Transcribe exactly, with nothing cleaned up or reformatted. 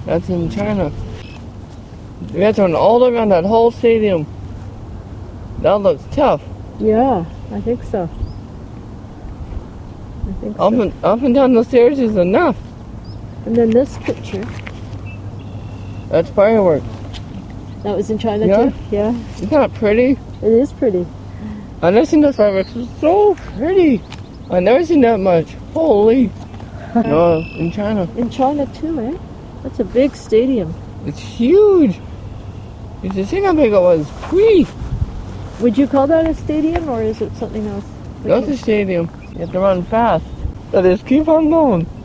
That's in China. We have to an all look on that whole stadium. That looks tough. Yeah, I think so. I think Up so. and, up and down the stairs is enough. And then this picture, That's fireworks. that was in China Yeah. too? Yeah. Isn't that pretty? It is pretty. I've never seen those fireworks. It's so pretty. I've never seen that much. Holy. No, in China. In China too, eh? That's a big stadium. It's huge. You should see how big it was. Whee! Would you call that a stadium or is it something else? That's a stadium. You have to run fast. So just keep on going.